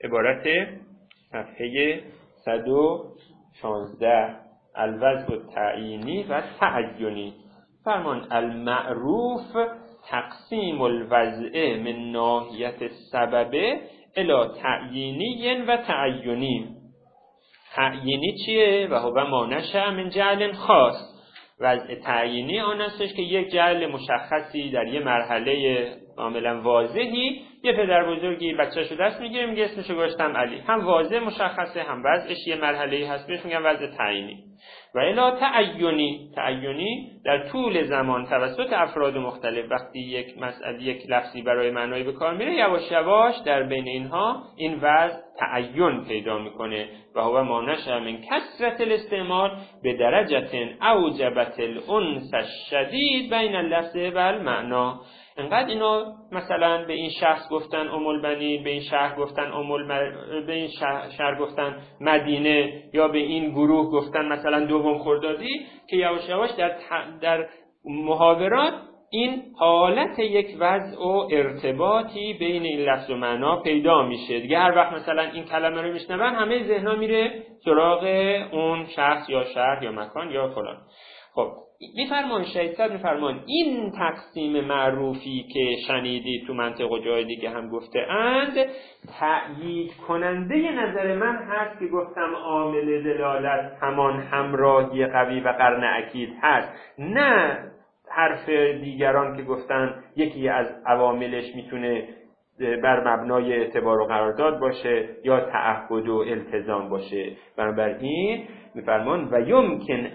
عبارت صفحه 116 الوضع التعیینی و تعینی. فرمان المعروف تقسیم الوضع من ناحیت السبب الی تعیینی و تعینی. تعیینی چیه؟ و هو ما نشأ من جعل خاص. وضع تعیینی آن استش که یک جعل مشخصی در یه مرحله کاملا واضحی یه پدر بزرگی بچه‌شو دست میگیره میگه اسمشو گذاشتم علی، هم واضح مشخصه هم وضعش یه مرحله‌ای هست، بهش میگن وضع تعیینی. و الی تعینی، تعینی در طول زمان توسط افراد مختلف وقتی یک مسئله یک لفظی برای معنای به کار میره یواش یواش در بین اینها این وضع تعین پیدا میکنه. و هو ما نشأ من کثرت الاستعمال به درجه اوجبت الانس الشدید بین اللفظ و المعنی. انقدر اینا مثلا به این شخص گفتن ام البنین، به این شهر گفتن به این شهر گفتن مدینه، یا به این گروه گفتن مثلا دوم خردادی، که یواش یواش در محاورات این حالت یک وضع و ارتباطی بین این لفظ و معنا پیدا میشه. دیگه هر وقت مثلا این کلمه رو میشنون همه ذهن‌ها میره سراغ اون شخص یا شهر یا مکان یا فلان. خب میفرمان شهید میفرمان این تقسیم معروفی که شنیدید تو منطق و جای دیگه هم گفته اند تأیید کننده نظر من هست که گفتم عامل دلالت همان همراهی قوی و قرن اکید هست، نه حرف دیگران که گفتن یکی از عواملش میتونه بر مبنای اعتبار و قرارداد باشه یا تعهد و التزام باشه. بنابراین میفرمان و یمکن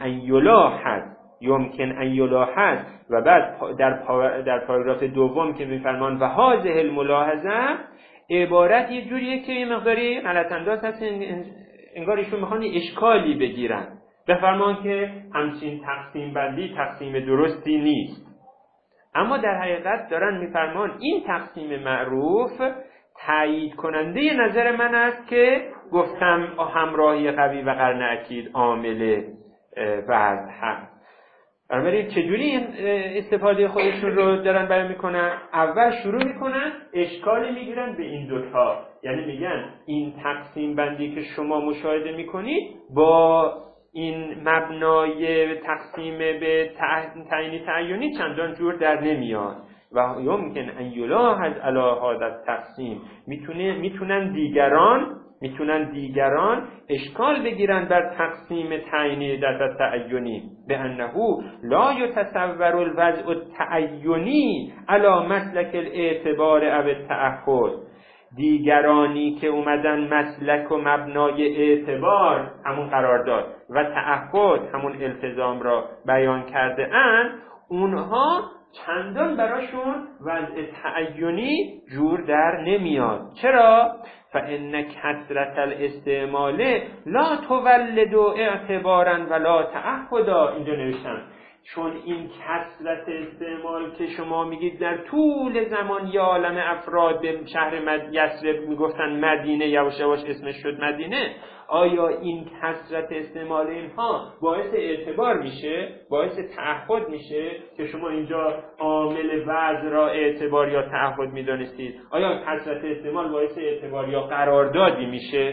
ان یلاحظ و بعد در پاراگراف دوم که میفرمان و هذه الملاحظه عبارت یه جوریه که یه مقداری غلط انداز هست، انگار ایشون میخوان اشکالی بگیرن. بفرمان که همچین تقسیم بندی تقسیم درستی نیست، اما در حقیقت دارن میفرمان این تقسیم معروف تایید کننده نظر من است که گفتم همراهی قوی و قرن اکید عامل وضع هست. بنابراین چجوری این استفاده خودشون رو دارن بیان میکنن؟ اول شروع میکنن اشکالی میگیرن به این دوتا، یعنی میگن این تقسیم بندی که شما مشاهده میکنید با این مبنای تقسیم به تعیینی تعینی چندان جور در نمیاد. و یمکن ان یلاحظ علی هذا التقسیم، میتونن دیگران اشکال بگیرن بر تقسیم تعیینی در تعینی به انه لا یتصور الوضع التعینی علی مسلک الاعتبار او التعهد. دیگرانی که اومدن مسلک و مبنای اعتبار همون قرارداد و تعهد همون التزام را بیان کرده اند، اونها چندان براشون وضع تعینی جور در نمیاد. چرا؟ فإن کثرت الاستعمال لا تولد اعتبارا ولا تعهدا. اینجا نوشتن چون این کثرت استعمال که شما میگید در طول زمان یا عالم افراد به شهر یثرب میگفتن مدینه، یواش یواش اسمش شد مدینه، آیا این کثرت استعمال اینها باعث اعتبار میشه، باعث تعهد میشه که شما اینجا عامل وضع را اعتبار یا تعهد میدانستید؟ آیا کثرت استعمال باعث اعتبار یا قراردادی میشه؟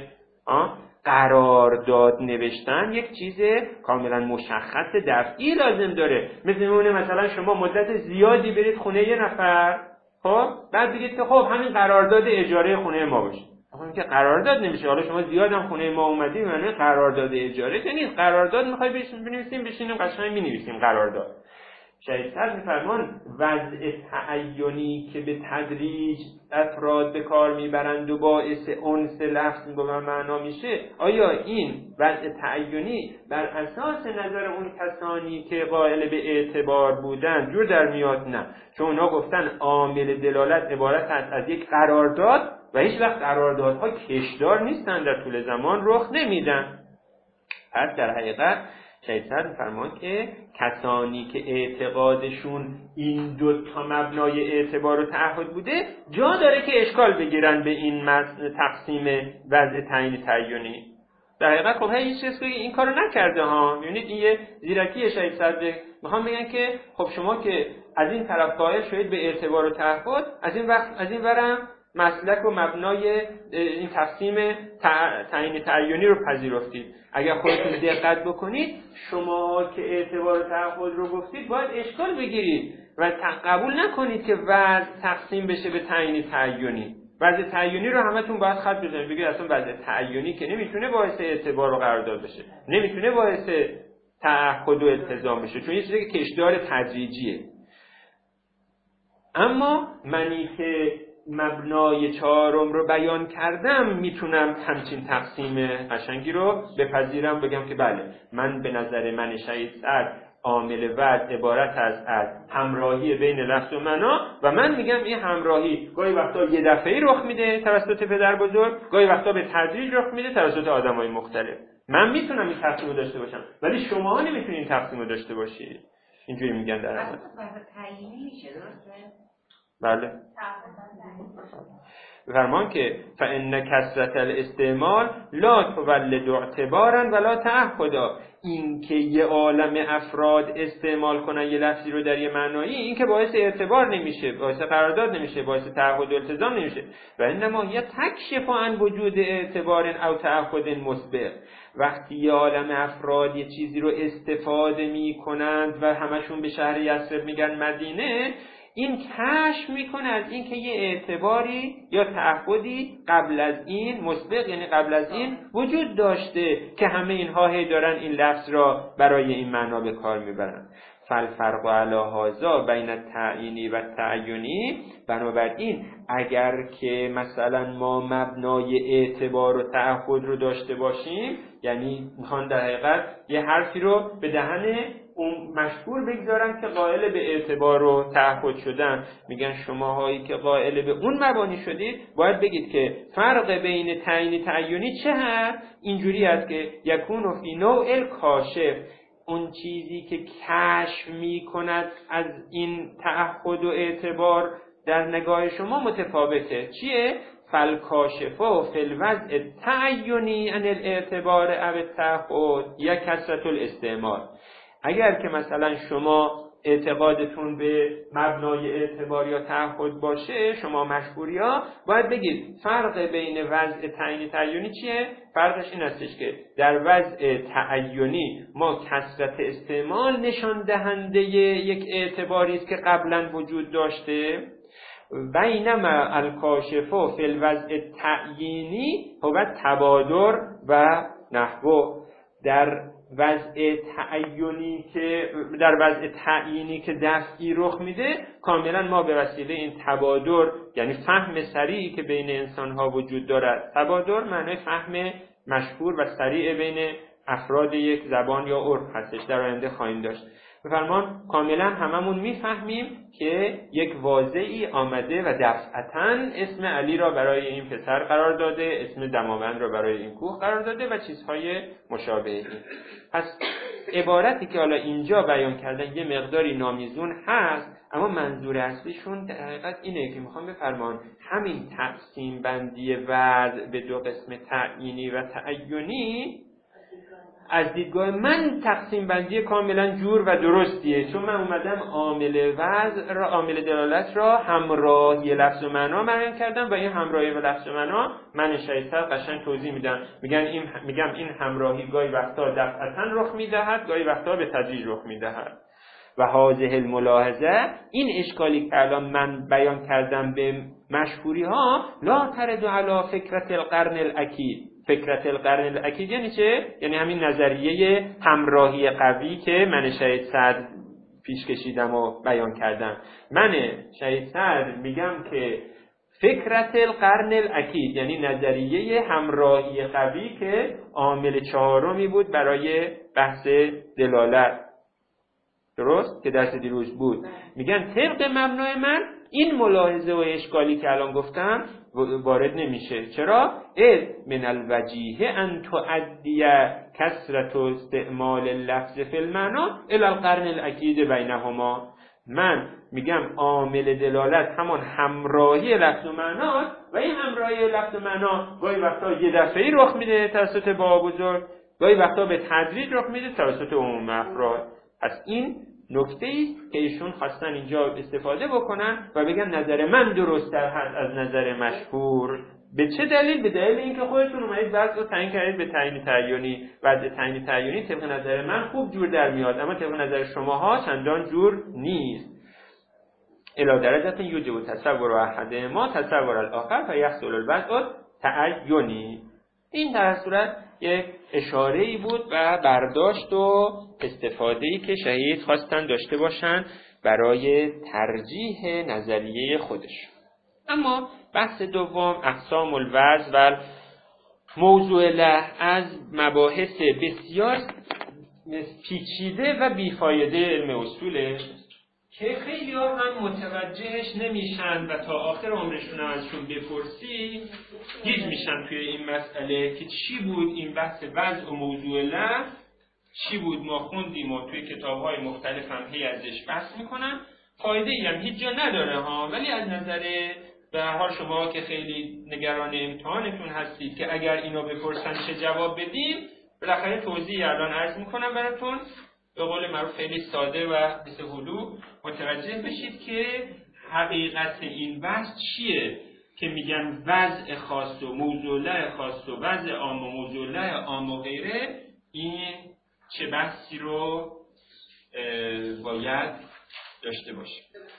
قرارداد نوشتن یک چیز کاملا مشخص دفعی لازم داره. مثلا شما مدت زیادی برید خونه یه نفر، خب بعد بگید که خب همین قرارداد اجاره خونه ما باشه. آخه که قرارداد نمیشه. حالا شما زیادم خونه ما اومدید، یعنی قرارداد اجاره که نیست. قرارداد میخوای بنویسیم بشینیم قشنگ مینویسیم قرارداد. شایستر میفرمان وضع تعینی که به تدریج افراد به کار میبرند و باعث انس لفظ با معنا میشه، آیا این وضع تعینی بر اساس نظر اون کسانی که قائل به اعتبار بودن جور در میاد؟ نه، چون اونا گفتن عامل دلالت عبارت است از یک قرارداد و هیچ وقت قراردادها کشدار نیستن، در طول زمان رخ نمیدن. پس در حقیقت شایستر میفرمان که کسانی که اعتقادشون این دو تا مبنای اعتبار و تعهد بوده جا داره که اشکال بگیرن به این تقسیم وضع تعیینی تعینی. در حقیقت خب هیچ کس که این کارو نکرده ها. میبینید این یه زیرکی شایستر میخوام بگن که خب شما که از این طرف قائل شدید به اعتبار و تعهد، از این ورم مسلک و مبنای این تقسیم تعیین تعینی رو پذیرفتید. اگر خودتون دقت بکنید، شما که اعتبار و تعهد رو گفتید باید اشکال بگیرید و قبول نکنید که وضع تقسیم بشه به تعیین تعینی. وضع تعینی رو همتون باید خط بزنید، بگید اصلا وضع تعینی که نمیتونه باعث اعتبار و قرارداد بشه، نمیتونه باعث تعهد و التزام بشه، چون یه چیزی که کشدار تدریجیه. اما منی که مبنای چهارم رو بیان کردم میتونم همچین تقسیم قشنگی رو بپذیرم، بگم که بله، من به نظر من شهید سعد عامل وضع عبارت از همراهی بین لفظ و معنا و من میگم این همراهی گاهی وقتا یه دفعه‌ای رخ میده توسط پدر بزرگ، گاهی وقتا به تدریج رخ میده توسط آدمای مختلف. من میتونم این تقسیم رو داشته باشم ولی شما نمیتونید این تقسیم رو داشته باشید. اینجوری میگن در اصل. تعیینی میشه درسته؟ بله. فرمان که فإن کثرة الاستعمال لا تولد اعتبارا ولا تعهدا، این که یه عالم افراد استعمال کنن یه لفظی رو در یه معنایی، این که باعث اعتبار نمیشه، باعث قرارداد نمیشه، باعث تعهد و التزام نمیشه. و انما هي تکشف عن وجود اعتبار او تعهد مسبق. وقتی یه عالم افراد یه چیزی رو استفاده میکنند و همشون به شهر یثرب میگن مدینه، این کشف میکنه از این که یه اعتباری یا تعهدی قبل از این مسبق، یعنی قبل از این وجود داشته که همه اینها هی دارن این لفظ را برای این معنا به کار میبرن. فالفرق علی هذا بین التعیینی و تعینی، بنابراین اگر که مثلا ما مبنای اعتبار و تعهد رو داشته باشیم، یعنی میخوان در حقیقت یه حرفی رو به دهن اون مشهور بگذارن که قائل به اعتبار و تعهد شدن، میگن شماهایی که قائل به اون مبانی شدید باید بگید که فرق بین تعیین تعینی چه هست؟ اینجوری است که یکون فی نوع الکاشف، اون چیزی که کشف میکند از این تعهد و اعتبار در نگاه شما متفاوته. چیه؟ فالکاشفه فی الوضع تعینی عن الاعتبار او التعهد یا کثرة الاستعمال. اگر که مثلا شما اعتقادتون به مبنای اعتبار یا تعهد باشه، شما مشهوریا باید بگید فرق بین وضع تعیین تعینی چیه؟ فرقش این استش که در وضع تعینی ما کثرت استعمال نشان دهنده یک اعتباری است که قبلا وجود داشته، بینما الکاشفه فی الوضع تعیینی هو تبادر و نحو. در وضع تعیینی که دفعی رخ میده، کاملا ما به وسیله این تبادر، یعنی فهم سریعی که بین انسان‌ها وجود دارد، تبادر معنی فهم مشهور و سریع بین افراد یک زبان یا عرف هستش، در آینده خواهیم داشت. به فرمان کاملا هممون میفهمیم که یک واضعی آمده و دفعتاً اسم علی را برای این پسر قرار داده، اسم دماوند را برای این کوه قرار داده و چیزهای مشابه این. پس عبارتی که حالا اینجا بیان کردن یه مقداری نامیزون هست، اما منظور اصلیشون در حقیقت اینه که میخوام بفرمان همین تقسیم بندی وضع به دو قسم تعیینی و تعینی از دیدگاه من تقسیم بندی کاملا جور و درستیه، چون من اومدم عامل وضع را، عامل دلالت را همراهی لفظ و معنا بیان کردم و این همراهی و لفظ و معنا من شایسته قشنگ توضیح میدم. میگم این همراهی گاهی وقتا دفعتاً رخ میدهد، گاهی وقتا به تدریج رخ میدهد. و هذه الملاحظه، این اشکالی که الان من بیان کردم به مشهوری ها، لا ترد علی فکرت القرن الاکید. فکرت القرن الاکید یعنی چه؟ یعنی همین نظریه همراهی قوی که من شهید سعد پیش کشیدم و بیان کردم. من شهید سعد میگم که فکرت القرن الاکید یعنی نظریه همراهی قوی که عامل چهارمی بود برای بحث دلالت، درست؟ که درس دیروز بود. میگن طبق مبنای من این ملاحظه و اشکالی که الان گفتم وارد نمیشه. چرا؟ من الوجیه ان تؤدی کثرت استعمال اللفظ فی المعنی الی القرن الاکید بینهما. من میگم عامل دلالت همان همراهی لفظ و معنا و این همراهی لفظ و معنا گاهی وقتا یه دفعه‌ای رخ میده توسط بابا بزرگ، گاهی وقتا به تدریج رخ میده توسط عموم افراد. پس این نکته‌ای که ایشون خواستن اینجا استفاده بکنن و بگن نظر من درست‌تر هست از نظر مشهور. به چه دلیل؟ به دلیل اینکه خودتون اومدید وضع رو تعیین کردید به تعیین تعیینی. وضع تعیین تعیینی طبق نظر من خوب جور در میاد، اما طبق نظر شماها چندان جور نیست. الی درجه یوجب تصور احدهما تصور الاخر فیحصل الوضع تعینی. این در صورت یک اشاره‌ای بود و برداشت و استفاده‌ای که شهید خواستن داشته باشن برای ترجیح نظریه خودش. اما بحث دوم اقسام الوضع و موضوع له از مباحث بسیار پیچیده و بیفایده علم اصوله که خیلی ها هم متوجهش نمیشن و تا آخر عمرشون هم ازشون بپرسی گیج میشن توی این مسئله که چی بود این بحث وضع و موضوع له، چی بود ما خوندیم و توی کتاب‌های مختلف هم هی ازش بحث میکنن. فایده‌ای هم هیچ جا نداره ها، ولی از نظر به هر حال شما که خیلی نگران امتحانتون هستید که اگر اینو بپرسن چه جواب بدیم، بالاخره توضیحی الان عرض میکنم براتون، به قول معروف خیلی ساده و مثل هلو متوجه بشید که حقیقت این بحث چیه که میگن وضع خاص و موضوع له خاص و وضع عام و موضوع له عام و غیره. این چه بحثی رو باید داشته باشیم؟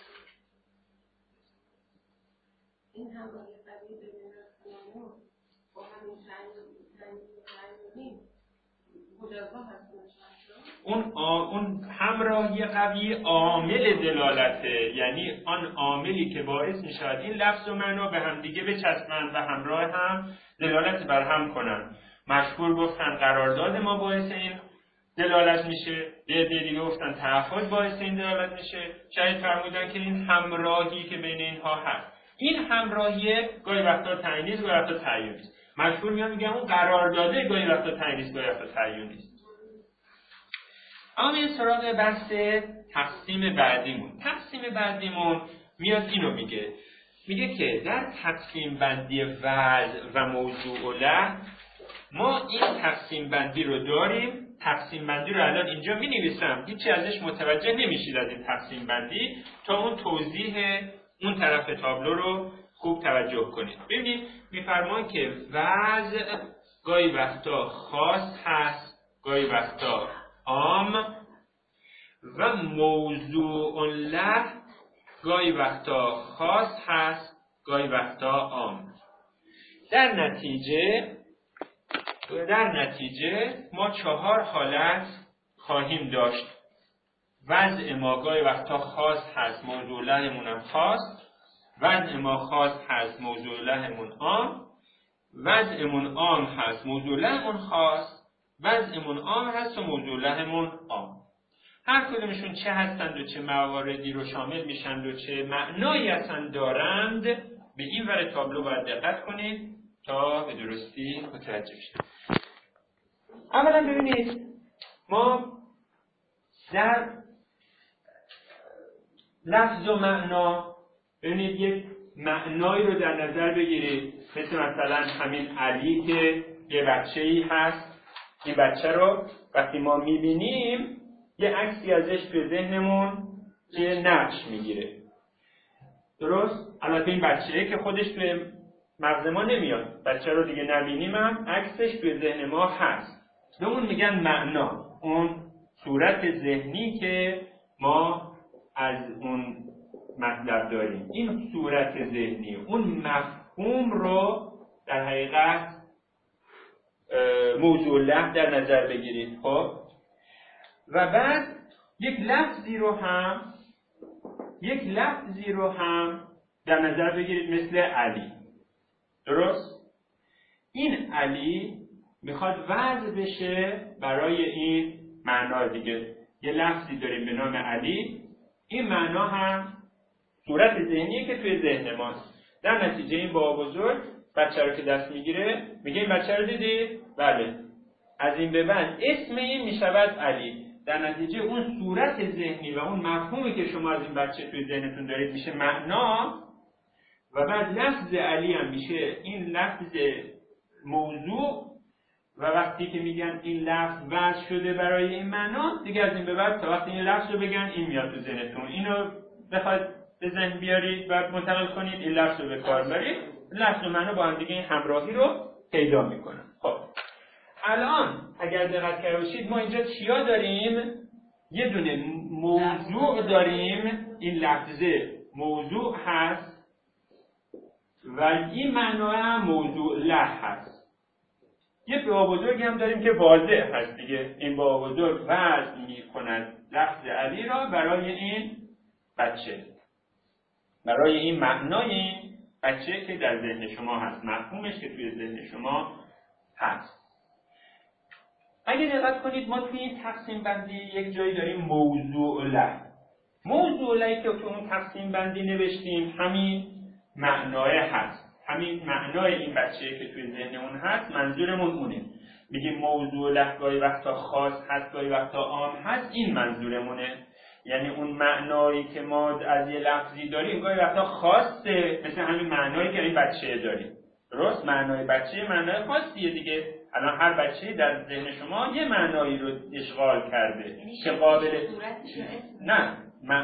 این هم باید قبیل ببینم با همین تعیین مجازا هست. اون همراهی قوی عامل دلالته، یعنی آن عاملی که باعث میشود این لفظ و معنا به هم دیگه بچسبند و همراه هم دلالت بر هم کنن. مشهور گفتن قرارداد ما باعث این دلالت میشه، یه دیگه گفتن تعهد باعث این دلالت میشه، شاید فرمودن که این همراهی که بین اینها هست، این همراهی گاهی وقتا تعیینی است، گاهی وقتا تعیینی است. مشهور میگن اون قرارداده گاهی وقتا تعیینی است، گاهی وقتا تعیینی است. اما این سراغ بحث تقسیم بعدیمون. تقسیم بعدیمون میاد اینو میگه که در تقسیم بندی وضع و موضوع له ما این تقسیم بندی رو داریم. تقسیم بندی رو الان اینجا می نویسم، هیچی ازش متوجه نمیشید از این تقسیم بندی تا اون توضیح اون طرف تابلو رو خوب توجه کنید. ببینید میفرمان که وضع گاهی وقتا خاص هست، گاهی وقتا عام، و موضوع له گاهی وقتا خاص هست، گاهی وقتا عام. در نتیجه ما 4 حالت خواهیم داشت. وضع ما گاهی وقتا خاص هست، موضوع لهمون هم خاص. وضع ما خاص هست، موضوع لهمون عام. وضعمون عام هست، موضوع لهمون خاص. وضعمون عام هست و موضوع لهمون عام. هر کدومشون چه هستند و چه مواردی رو شامل میشند و چه معنایی هستند دارند، به این ور تابلو باید دقت کنید تا به درستی متوجه بشید. اولا ببینید ما در لفظ و معنا، ببینید یک معنایی رو در نظر بگیرید، مثلا همین علی که یه بچه‌ای هست. این بچه رو وقتی ما میبینیم یه عکسی ازش به ذهنمون یه نقش میگیره، درست؟ البته این بچه‌ای که خودش توی مغز ما نمیاد، بچه رو دیگه نبینیم هم عکسش توی ذهن ما هست. به اون میگن معنا، اون صورت ذهنی که ما از اون مطلب داریم. این صورت ذهنی، اون مفهوم رو در حقیقت موضوع له در نظر بگیرید. خب و بعد یک لفظی رو هم در نظر بگیرید مثل علی، درست؟ این علی میخواد وضع بشه برای این معنا دیگه. یه لفظی داریم به نام علی، این معنا هم صورت ذهنیه که توی ذهن ماست. در نتیجه این بابا بزرگ بچه رو که دست میگیره میگه این بچه رو دیدی؟ بله. از این به بعد اسم این میشود علی. در نتیجه اون صورت ذهنی و اون مفهومی که شما از این بچه توی ذهنتون دارید میشه معنا، و بعد لفظ علی هم میشه این لفظ موضوع، و وقتی که میگن این لفظ وضع شده برای این معنا، دیگه از این به بعد تا وقتی این لفظ رو بگن این میاد تو ذهنتون. اینو بخواید به ذهن بیارید و منتقل کنید، این لفظ رو به کار برید، لفظ و معنا با هم دیگه این همراهی رو پیدا میکنن. خب الان اگر دقت کرده باشید ما اینجا چیا داریم؟ یه دونه موضوع داریم، این لفظه موضوع هست و این معنا هم موضوع له هست. یه بابا بزرگی هم داریم که واضح هست دیگه، این بابا بزرگ وضع میکند لفظ علی را برای این بچه، برای این معنای این بچه که در ذهن شما هست، مفهومش که توی ذهن شما هست. اگه دقت کنید ما توی این تقسیم بندی یک جایی داریم موضوع له. موضوع لهی که تو اون تقسیم بندی نوشتیم همین معنای هست، همین معنای این بچه که توی ذهنمون هست، منظورمون اونه. میگیم موضوع له گاهی وقتا خاص هست، گاهی وقتا عام هست، این منظورمونه. یعنی اون معنایی که ما از یه لفظی داریم گاهی وقتا خاصه، مثل همین معنایی که این بچه داریم. درست؟ معنای بچه معنای خاصیه دیگه. الان هر بچه‌ای در ذهن شما یه معنایی رو اشغال کرده که قابل نه،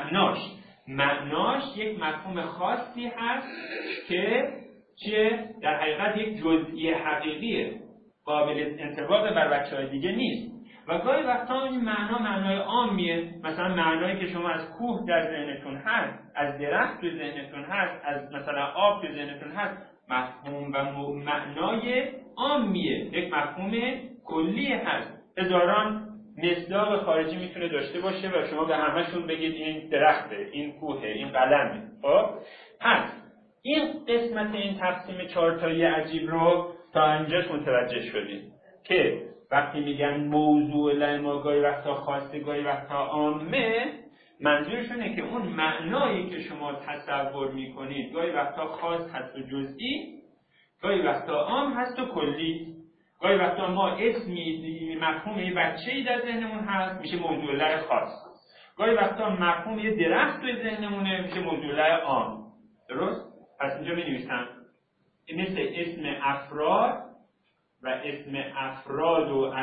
معناش یک مفهوم خاصی هست که چیه؟ در حقیقت یک جزئی حقیقیه، قابل انطباق بر بچه‌های دیگه نیست. و گاهی وقتا این معنای عامیه، مثلا معنایی که شما از کوه در ذهنتون هست، از درخت تو ذهنتون هست، از مثلا آب تو ذهنتون هست، مفهوم و معنای عامیه، یک مفهوم کلی هست. هزاران مصداق خارجی میتونه داشته باشه و شما به همشون بگید این درخته، این کوهه، این قلمه. خب پس این قسمت این تقسیم چهارتایی عجیب رو تا اینجاش متوجه شدید که وقتی میگن موضوع له ما گاهی وقتا خاصه گاهی وقتا عامه، منظورشونه که اون معنایی که شما تصور میکنید گاهی وقتا خاص هست و جزئی، گاهی وقتا عام هست و کلی. گاهی وقتا ما اسمی مفهوم یه بچه‌ای در ذهنمون هست میشه موضوع له خاص، گاهی وقتا مفهوم یه درخت توی ذهنمونه میشه موضوع له عام. درست؟ پس اینجا می‌نویسم مثل اسم افراد و اسم افراد و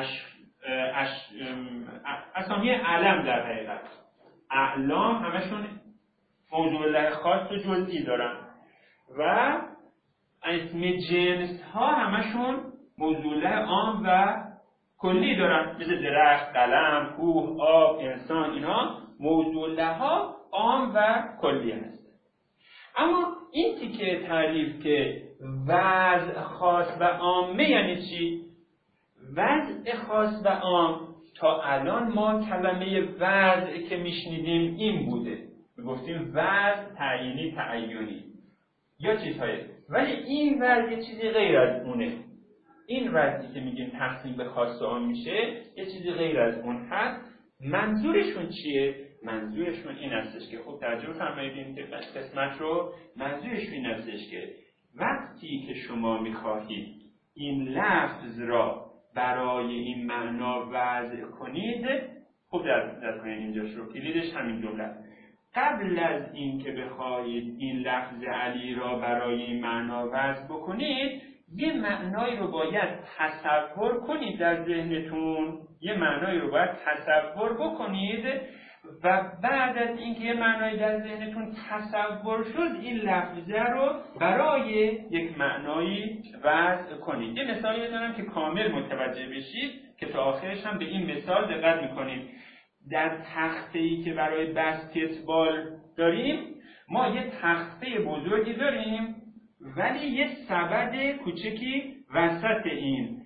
اسامی علم در حقیقت اعلام همشون موضوع له خاص و جزئی دارن و اسم جنس ها همشون موضوع له عام و کلی دارن، مثل درخت، قلم، کوه، آب، انسان، اینا موضوع له ها عام و کلی هست. اما این تیکه تعریف که وضع خاص و عامه یعنی چی؟ وضع خاص و عام تا الان ما کلمه وضع که میشنیدیم این بوده، میگفتیم وضع تعیینی تعیینی یا چیزهایی، ولی این وضع یه چیزی غیر از اونه. این وضعی که میگیم تقسیم به خاص و عام میشه یه چیزی غیر از اون هست. منظورشون چیه؟ منظورشون این هستش که خب ترجمه فرمایید این قسمت رو. منظورشون این هستش که وقتی که شما میخواهید این لفظ را برای این معنا وضع کنید، خب در اینجاش رو کلیدش همین جمله. قبل از این که بخواهید این لفظ علی را برای این معنا وضع بکنید، یه معنایی رو باید تصور کنید در ذهنتون، یه معنایی رو باید تصور بکنید و بعد از اینکه یه معنایی در ذهنتون تصور شد این لفظه رو برای یک معنایی وضع کنید. یه مثالی بزنم که کامل متوجه بشید که تا آخرش هم به این مثال دقت میکنید. در تخته‌ای که برای بسکتبال داریم ما یه تخته بزرگی داریم ولی یه سبد کوچکی وسط این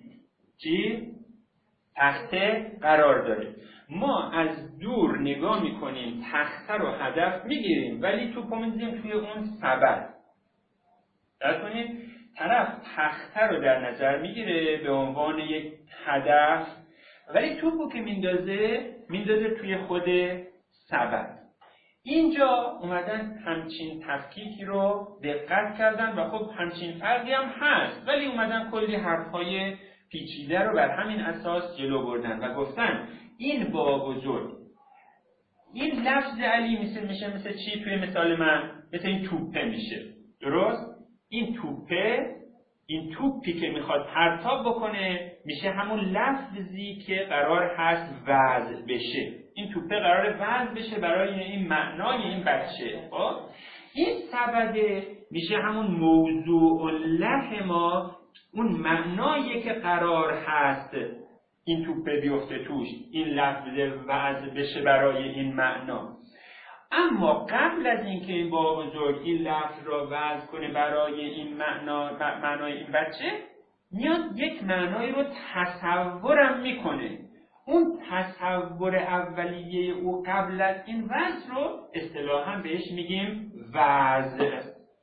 تخته قرار داره. ما از دور نگاه میکنیم، تخته رو هدف میگیریم ولی توپو می‌زنیم توی اون سبد. دقت کنید طرف تخته رو در نظر میگیره به عنوان یک هدف ولی توپو که میندازه توی خود سبد. اینجا اومدن همچین تفکیکی رو دقت کردن و خب همچین فرقی هم هست ولی اومدن کلی حرفهای پیچیده رو بر همین اساس جلو بردن و گفتن این با بزرگ این لفظ علی میشه مثل چی توی مثال من؟ مثل این توپه میشه. درست؟ این توپه این توپی که میخواد پرتاب بکنه میشه همون لفظی که قرار هست وضع بشه. این توپه قرار وضع بشه برای این معنای این بچه. خب این سبده میشه همون موضوع له ما، اون معنایی که قرار هست این توپه بیفته توش، این لفظ وضع بشه برای این معنا. اما قبل از اینکه این بابا بزرگ این لفظ را وضع کنه برای این معنای این بچه، میاد یک معنایی رو تصورم میکنه. اون تصور اولیه او قبل از این وضع رو اصطلاحاً بهش میگیم وضع.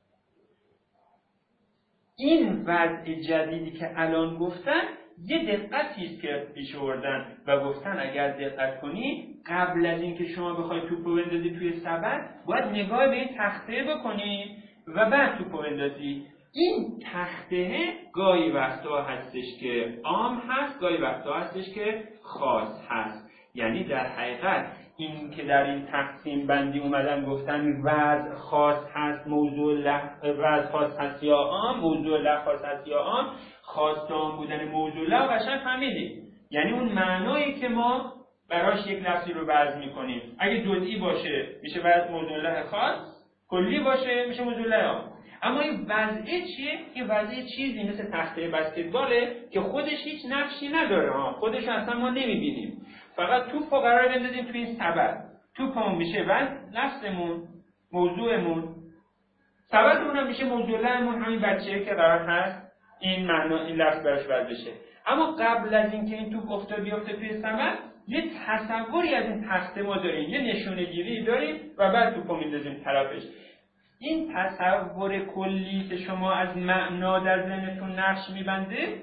این وضع جدیدی که الان گفتن یه دقتی است که پیش آوردن و گفتن اگر دقت کنی قبل از اینکه شما بخوای توپو بندازی توی سبد باید نگاه به این تخته بکنی و بعد توپو بندازی. این تخته گاهی وقتا هستش که عام هست، گاهی وقتا هستش که خاص هست. یعنی در حقیقت این که در این تقسیم بندی اومدن گفتن وضع خاص هست، موضوع وضع خاص هست یا عام، موضوع له خاص هست یا عام، خاص عام بودن موضوع له قشنگ فهمیدید. یعنی اون معنایی که ما براش یک لفظی رو وضع میکنیم اگه جزئی باشه میشه وضع موضوع له خاص، کلی باشه میشه موضوع له عام. اما این وضعه چیه؟ این وضعه چیزی مثل تخته بسکتباله که خودش هیچ نقشی نداره، خودش اصلا ما نمیبینیم. فقط توپو قرار بندازیم توی این سبد، توپمون میشه وضع لفظمون، موضوعمون، سبدمون هم میشه موضوع لهمون، همین بچه‌ای که قرار هست این معنا این لفظ براش وضع بشه. اما قبل از اینکه این توپ بیفته توی سبد یه تصوری از این تخته ما داریم، یه نشونه گیری داریم و بعد توپو میندازیم طرفش. این تصور کلی که شما از معنا در ذهنتون نقش میبنده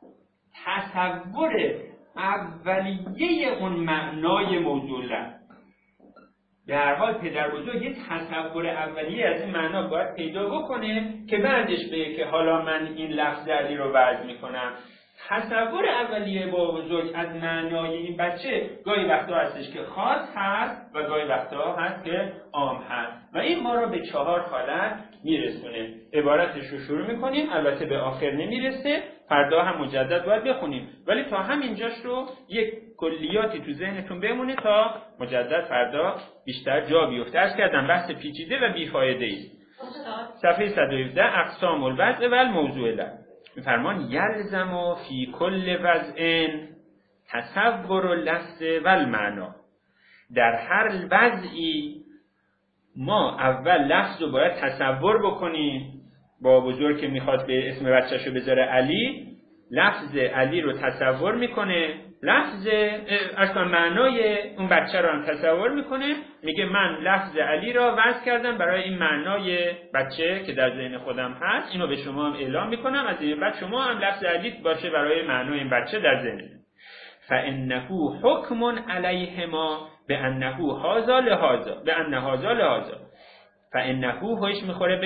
تصور اولیه اون معنای موضوع له. به هر حال پدر بزرگ یه تصور اولیه از این معنا باید پیدا بکنه که بعدش بگه که حالا من این لفظ علی رو وضع میکنم. تصور اولیه بابا بزرگ از معنای این بچه گاهی وقتا هستش که خاص هست و گاهی وقتا هست که عام هست و این ما رو به 4 حالت میرسونه. عبارتش رو شروع میکنیم، البته به آخر نمیرسه، فردا هم مجدد باید بخونیم، ولی تا همینجاش رو یک کلیاتی تو ذهنتون بمونه تا مجدد فردا بیشتر جا بیفته. عرض کردم بحث پیچیده و بیفایده است. صفحه 117 اقسام الوضع و الموضوع له. میفرمان یلزم فی کل وضع تصور اللفظ و المعنا. در هر وضعی ما اول لفظ رو باید تصور بکنیم. با بزرگ که میخواد به اسم بچه‌شو بذاره علی، لفظ علی رو تصور میکنه، لفظ اصلا معنای اون بچه رو هم تصور میکنه، میگه من لفظ علی را وضع کردم برای این معنای بچه که در ذهن خودم هست، اینو به شما هم اعلام میکنم، از این بعد شما هم لفظ علی باشه برای معنای این بچه در ذهن. فانه حکم علیهما بانه هذا لهذا بانه هذا لهذا. فانه هوش میخوره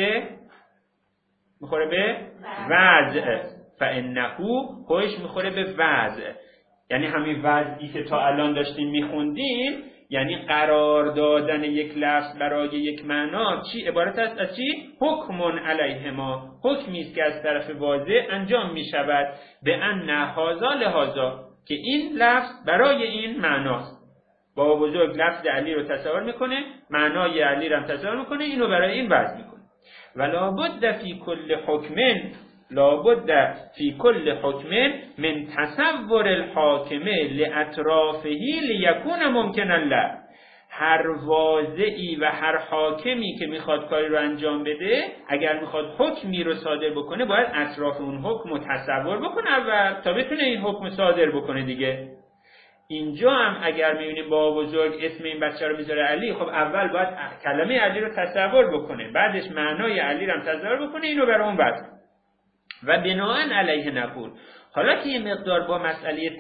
به وضع، فانه هوش میخوره به وضع، یعنی همین وضعی که تا الان داشتیم میخوندیم، یعنی قرار دادن یک لفظ برای یک معنا چی عبارت است از چی؟ حکم علیهما، حکمی است که از طرف واضح انجام میشود به ان هذا لهذا، که این لفظ برای این معناست. بابا بزرگ لفظ علی رو تصور میکنه، معنای علی رو هم تصور میکنه، اینو برای این وضع میکنه. ولا بد فی کل حکم لابد فی کل حکم من تصور الحاکم لاطرافه لیکون ممکنا له. هر واضعی و هر حاکمی که میخواد کاری رو انجام بده، اگر میخواد حکمی رو صادر بکنه باید اطراف اون حکم رو تصور بکنه اول تا بتونه این حکم صادر بکنه دیگه. اینجا هم اگر میبینیم بابا بزرگ اسم این بچه رو میذاره علی، خب اول باید کلمه علی رو تصور بکنه، بعدش معنای علی رو هم تصور بکنه، اینو برای اون وضع و بناءً علیه نقول. حالا که یه مقدار با مسئله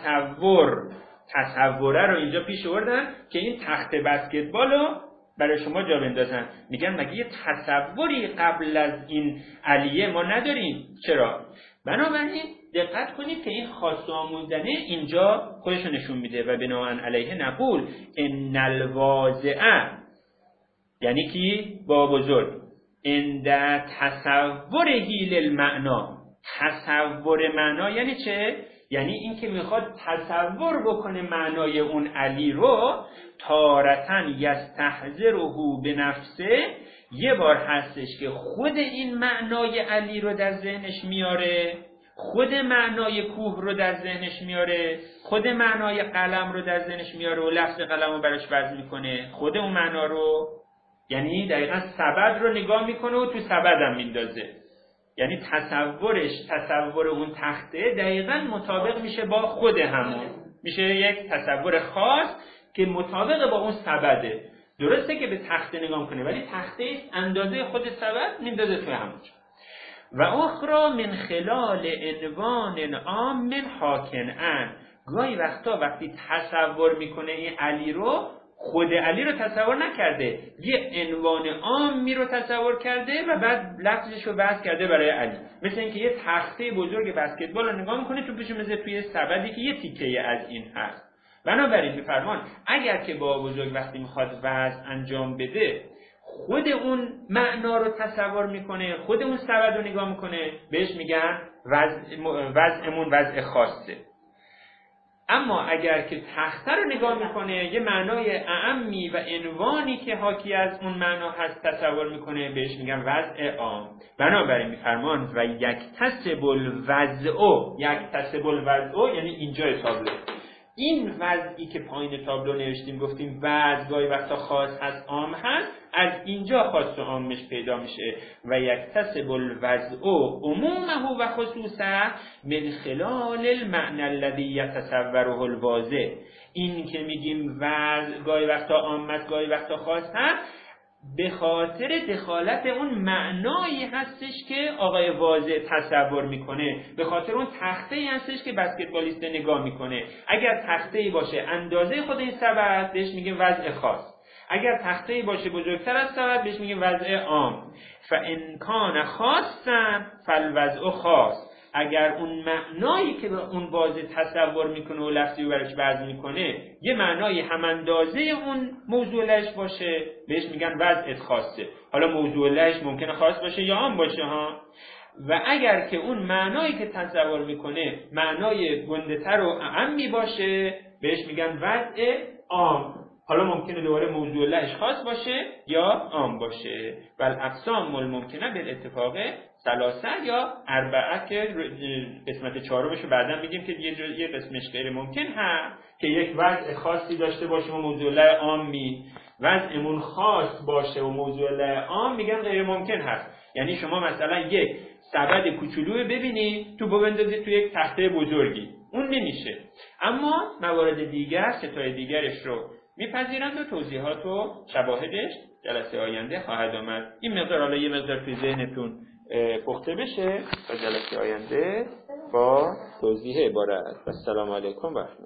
تصوره رو اینجا پیش آوردن که این تخت بسکتبال رو برای شما جا بندازن، میگن مگه یه تصوری قبل از این علیه ما نداریم؟ چرا؟ بنابراین دقت کنید که این خاص آموزنه اینجا خودش نشون میده و بناءً علیه نقول ان الواضع، یعنی کی؟ با بزرگ عند تصورهی للمعنا، تصور معنا یعنی چه؟ یعنی این که میخواد تصور بکنه معنای اون علی رو. تارتن یستحضره به نفسه، یه بار هستش که خود این معنای علی رو در ذهنش میاره، خود معنای کوه رو در ذهنش میاره، خود معنای قلم رو در ذهنش میاره و لفظ قلم رو براش وضع میکنه، خود اون معنا رو، یعنی دقیقا سبد رو نگاه میکنه و تو سبد هم میندازه. یعنی تصور اون تخته دقیقا مطابق میشه با خود همون، میشه یک تصور خاص که مطابق با اون سبده. درسته که به تخته نگاه کنه ولی تخته اندازه خود سبد میندازه توی همونجا. و اخرى من خلال عنوان عام من حاکنن، گاهی وقتا وقتی تصور میکنه این علی رو، خود علی رو تصور نکرده، یه عنوان عامی رو تصور کرده و بعد لفظش رو وضع کرده برای علی. مثل اینکه یه تخته بزرگ بسکتبال رو نگاه میکنه تو پیشو میذاره توی سبدی که یه تیکه از این هست. بنابراین میفرمان اگر که با بزرگ وقتی میخواد وضع انجام بده خود اون معنا رو تصور میکنه، خود اون سبد رو نگاه میکنه، بهش میگن وضعمون وضع خاصه. اما اگر که تخته رو نگاه میکنه، یه معنای اعمی و عنوانی که حاکی از اون معنا هست تصور میکنه، بهش میگن وضع عام. بنابراین میفرمان و یکتسب الوضع، یعنی اینجای تابلو، این وضعی که پایین تابلو نوشتیم گفتیم وضع گاهی وقتا خاص هست عام هست، از اینجا خاص و عامش پیدا میشه. و یکتسب الوضع عمومه و خصوصه من خلال المعنى الذي يتصوره الواضع. این که میگیم وضع گاهی وقتا عام است گاهی وقتا خاص هست، به خاطر دخالت اون معنایی هستش که آقای واضع تصور میکنه، به خاطر اون تخته‌ای هستش که بسکتبالیست نگاه میکنه. اگر تخته‌ای باشه اندازه خود این سبد، بهش میگه وضع خاص. اگر تخته‌ای باشه بزرگتر از سبد، بهش میگه وضع عام. فإن کان خاصا فالوضع خاص. اگر اون معنایی که اون واضع تصور میکنه و لفظی برش وضع میکنه یه معنای هم اندازه اون موضوع لهش باشه، بهش میگن وضع خاصه. حالا موضوع لهش ممکنه خاص باشه یا عام باشه ها. و اگر که اون معنایی که تصور میکنه معنای گنده‌تر و اعمی باشه، بهش میگن وضع عام. حالا ممکنه دوباره موضوع لهش خاص باشه یا عام باشه. و الاقسام الممکنه بالاتفاق ثلاثه یا اربعه که قسمت چهارمش رو بعدا میگیم که یه قسمش غیر ممکن هست که یک وضع خاصی داشته باشه و موضوع له عامی، وضعمون خاص باشه و موضوع له عام میگن غیر ممکن هست. یعنی شما مثلا یک سبد کوچولو ببینی تو ببندازی تو یک تخته بزرگی، اون نمیشه. اما موارد دیگر ستای دیگرش رو میپذیرند و توضیحات و شواهدش جلسه آینده خواهد آمد. این مقدار حالا یه مقدار توی ذهنتون پخته بشه و جلسه آینده با توضیح عبارت. السلام علیکم و رحمت الله.